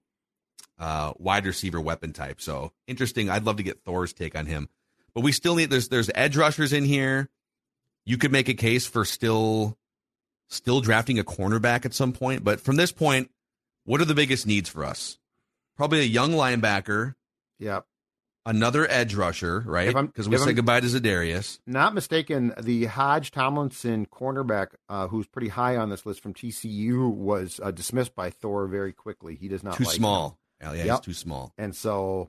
wide receiver weapon type. So interesting. I'd love to get Thor's take on him. But we still need there's edge rushers in here. You could make a case for still drafting a cornerback at some point. But from this point, what are the biggest needs for us? Probably a young linebacker. Yep. Another edge rusher, right? Because we said goodbye to Za'Darius. Not mistaken, the Hodge Tomlinson cornerback, who's pretty high on this list from TCU, was dismissed by Thor very quickly. He does not too like small. Him. Yeah, he's too small. And so,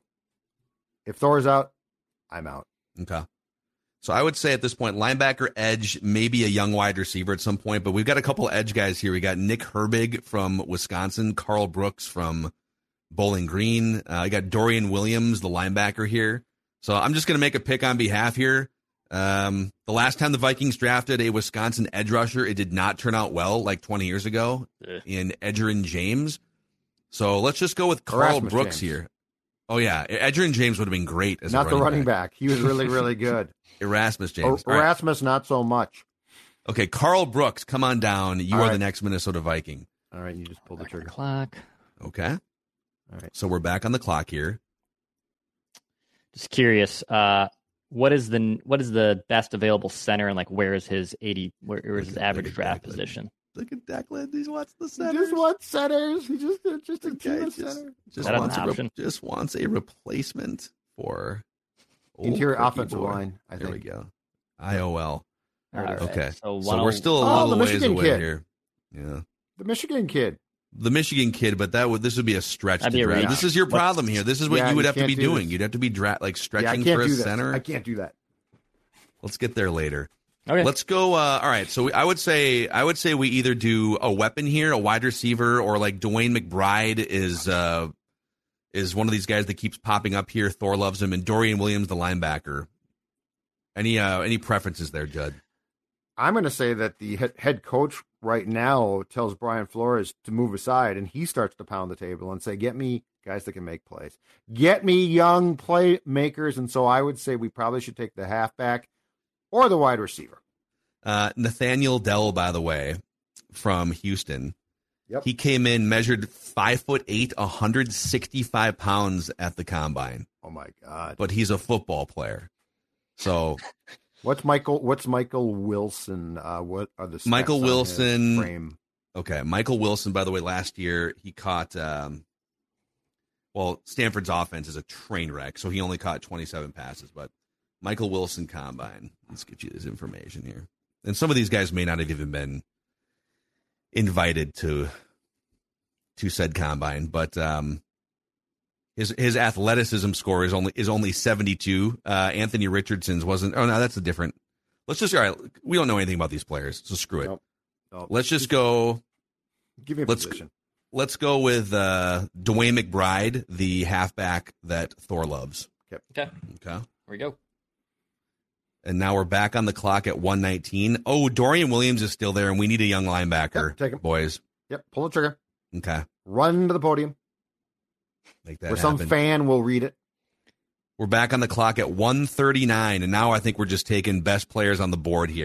if Thor's out, I'm out. Okay. So I would say at this point, linebacker, edge, maybe a young wide receiver at some point. But we've got a couple edge guys here. We got Nick Herbig from Wisconsin, Carl Brooks from Bowling Green. I got Dorian Williams, the linebacker here. So I'm just going to make a pick on behalf here. The last time the Vikings drafted a Wisconsin edge rusher, it did not turn out well, like 20 years ago in Edgerrin James. So let's just go with Carl Brooks here. Oh, yeah. Edgerrin James would have been great as not the running back. He was really, really good. Erasmus James. Erasmus, not so much. Okay, Carl Brooks, come on down. You are the next Minnesota Viking. All right, you just pulled the trigger. Clock. Okay. All right. So we're back on the clock here. Just curious, what is the best available center, and where is his average draft position? Look at Declan. He wants the centers. He just wants centers. He just a team of center. Just wants a replacement for interior offensive line. I think. There we go. IOL. Right. Okay. So we're still a little ways away here. Yeah. The Michigan kid. But this would be a stretch to draft. This is your problem here. This is what you would have to be doing. You'd have to be stretching for a center. I can't do that. Let's get there later. Okay. Let's go. All right. So I would say we either do a weapon here, a wide receiver, or Dwayne McBride is one of these guys that keeps popping up here. Thor loves him, and Dorian Williams, the linebacker. Any preferences there, Judd? I'm going to say that the head coach right now tells Brian Flores to move aside, and he starts to pound the table and say, get me guys that can make plays. Get me young playmakers. And so I would say we probably should take the halfback or the wide receiver. Nathaniel Dell, by the way, from Houston. Yep. He came in, measured 5'8", 165 pounds at the combine. Oh, my God. But he's a football player. So... What's Michael Wilson? What are the stats Michael Wilson on his frame? Okay, Michael Wilson, by the way, last year he caught Stanford's offense is a train wreck, so he only caught 27 passes, but Michael Wilson combine. Let's get you this information here. And some of these guys may not have even been invited to said combine, but his athleticism score is only 72. Anthony Richardson's wasn't. Oh no, that's a different. Let's just. All right, we don't know anything about these players, so screw it. Nope. Let's just go. Give me a position. Let's go with Dwayne McBride, the halfback that Thor loves. Okay. Here we go. And now we're back on the clock at 119. Oh, Dorian Williams is still there, and we need a young linebacker. Yep, take him. Boys. Yep, pull the trigger. Okay. Run to the podium. Make that Where happen. some fan will read it. We're back on the clock at 139, and now I think we're just taking best players on the board here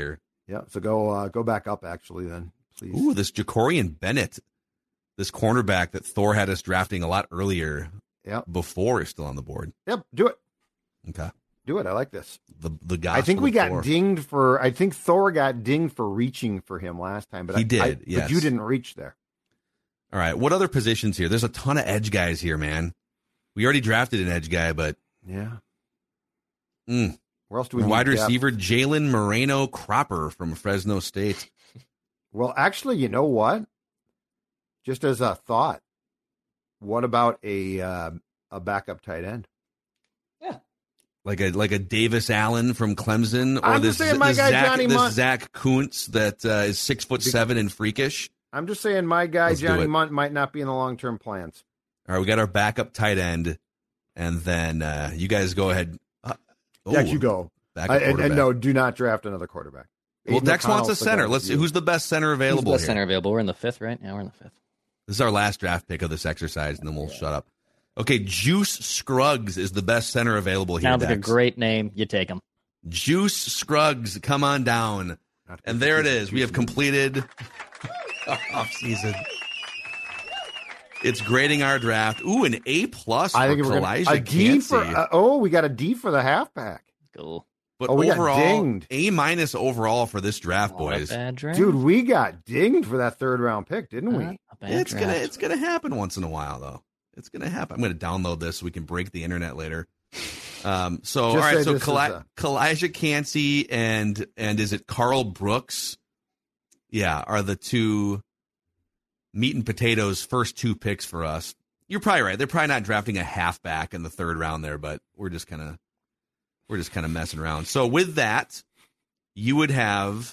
Yeah, so go back up, actually, then, please. Ooh, this Jacorian Bennett, this cornerback that Thor had us drafting a lot earlier before is still on the board. Yep, do it. Okay. Do it. I like this. The guy. I think we got dinged for. I think Thor got dinged for reaching for him last time, but he did. Yes. But you didn't reach there. All right. What other positions here? There's a ton of edge guys here, man. We already drafted an edge guy, but yeah. Where else do we? Wide receiver Jalen Moreno Cropper from Fresno State. Well, actually, you know what? Just as a thought, what about a backup tight end? Like a Davis Allen from Clemson, or I'm just saying my guy Johnny Munt. Zach Kuntz that is 6'7" and freakish. I'm just saying my guy Johnny Munt might not be in the long-term plans. All right, we got our backup tight end, and then you guys go ahead. You go. And no, do not draft another quarterback. Well, Dex wants a center. Let's see who's the best center available. Who's the best center available? We're in the 5th, right? Yeah, we're in the 5th. This is our last draft pick of this exercise, and then we'll shut up. Okay, Juice Scruggs is the best center available here. Sounds like a great name. You take him. Juice Scruggs, come on down. And there it is. We have completed our offseason. It's grading our draft. Ooh, an A+ for Kalijah Kancey. We got a D for the halfback. Cool. But we overall, got dinged. A- overall for this draft, boys. Bad draft. Dude, we got dinged for that 3rd round pick, didn't we? It's gonna happen once in a while, though. It's gonna happen. I'm gonna download this so we can break the internet later. All right. So Kalijah Kancey and is it Carl Brooks? Yeah, are the two meat and potatoes first 2 picks for us. You're probably right. They're probably not drafting a halfback in the 3rd round there, but we're just kind of messing around. So with that, you'd have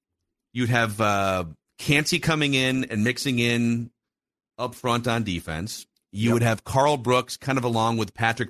Kancey coming in and mixing in up front on defense. You would have Carl Brooks kind of along with Patrick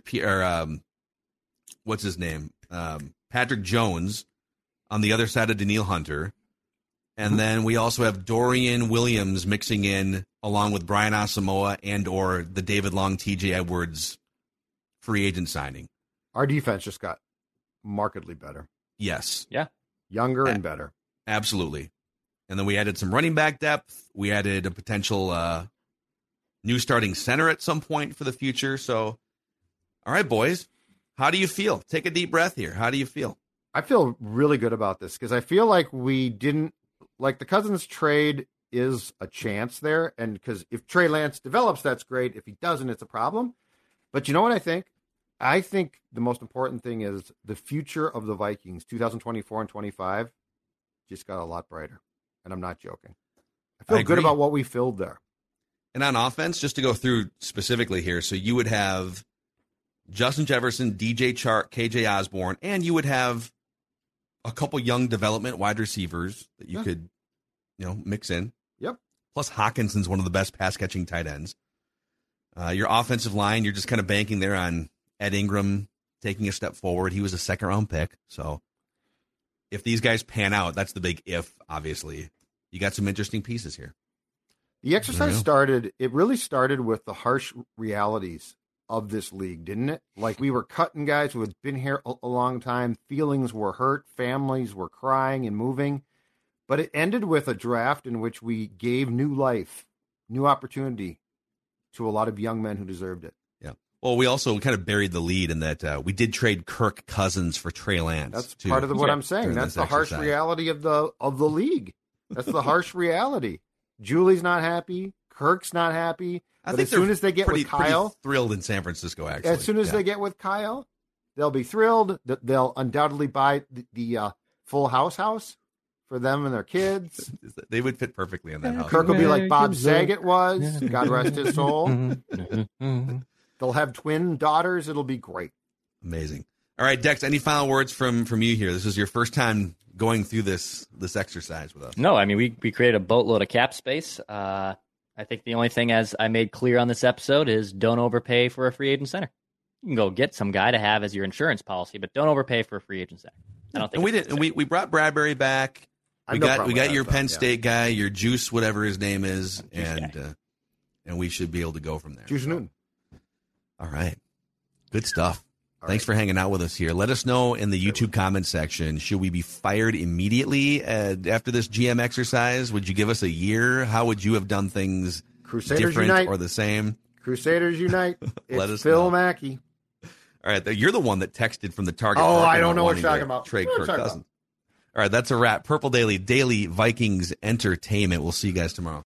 Patrick Jones on the other side of Danielle Hunter. And then we also have Dorian Williams mixing in along with Brian Asamoah and or the David Long, TJ Edwards free agent signing. Our defense just got markedly better. Yes. Yeah. Younger and better. Absolutely. And then we added some running back depth. We added a potential new starting center at some point for the future. So, all right, boys, how do you feel? Take a deep breath here. How do you feel? I feel really good about this because I feel like we didn't, like the Cousins trade is a chance there. And because if Trey Lance develops, that's great. If he doesn't, it's a problem. But you know what I think? I think the most important thing is the future of the Vikings, 2024 and 25, just got a lot brighter. And I'm not joking. I feel good about what we filled there. And on offense, just to go through specifically here, so you would have Justin Jefferson, DJ Chark, KJ Osborne, and you would have a couple young development wide receivers that you could, mix in. Yep. Plus Hawkinson's one of the best pass-catching tight ends. Your offensive line, you're just kind of banking there on Ed Ingram taking a step forward. He was a 2nd-round pick. So if these guys pan out, that's the big if, obviously. You got some interesting pieces here. The exercise really started with the harsh realities of this league, didn't it? Like we were cutting guys who had been here a long time. Feelings were hurt. Families were crying and moving. But it ended with a draft in which we gave new life, new opportunity to a lot of young men who deserved it. Yeah. Well, we also kind of buried the lead in that we did trade Kirk Cousins for Trey Lance. That's part of what I'm saying. That's the harsh reality of the league. That's the harsh reality. Julie's not happy. Kirk's not happy. But as soon as they get with Kyle, pretty thrilled in San Francisco. Actually, as soon as they get with Kyle, they'll be thrilled. They'll undoubtedly buy the Full House for them and their kids. They would fit perfectly in that house. Kirk will be like Bob Saget was. God rest his soul. They'll have twin daughters. It'll be great. Amazing. All right, Dex. Any final words from you here? This is your first time going through this exercise with us. No, I mean we created a boatload of cap space. I think the only thing, as I made clear on this episode, is don't overpay for a free agent center. You can go get some guy to have as your insurance policy, but don't overpay for a free agent center. I don't think. And we did. We brought Bradbury back. We got your Penn State guy, your Juice, whatever his name is, and we should be able to go from there. Juice Newton. All right, good stuff. Thanks for hanging out with us here. Let us know in the YouTube comment section, should we be fired immediately after this GM exercise? Would you give us a year? How would you have done things different or the same? Crusaders unite. Let It's us Phil know. Mackey. All right, you're the one that texted from the Target. Oh, parking I don't lot know what you're wanting talking to about. Trade What are Kirk you talking Cousins. All right, that's a wrap. Purple Daily, daily Vikings entertainment. We'll see you guys tomorrow.